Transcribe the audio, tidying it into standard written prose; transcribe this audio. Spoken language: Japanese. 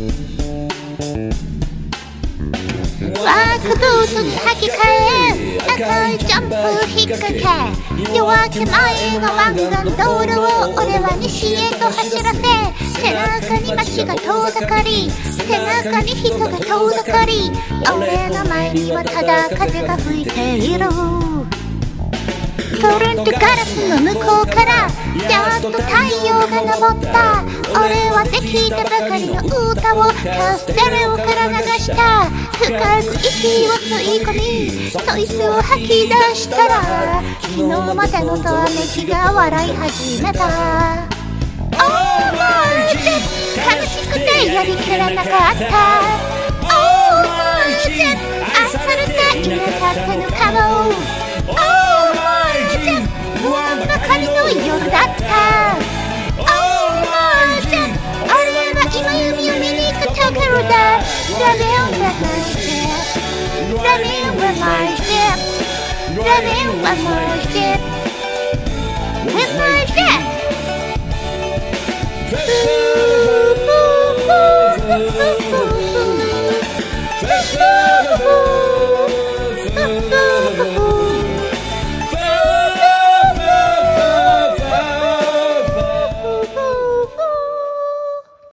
ワークブーツに履き替え赤いジャンプ引っ掛け夜明け前の湾岸道路を俺は西へと走らせ背中に街が遠ざかり背中に人が遠ざかり俺の前にはただ風が吹いているフロントガラスの向こうからやっと太陽が昇った俺はできたばかりの歌をカステレオから流した深く息を吸い込みそいつを吐き出したら昨日までのため息が笑い始めたオーマイジェ悲しくてやりきれなかったオーマイジェ愛されていなかったのかもオーマイジェ不安ばかりの夜だったオーマイジェ俺は今夢を見に行くところだ Running with my ship Running with my ship With my ship Ooh, ooh, ooh, ooh, ooh, ooh, ooh, ooh.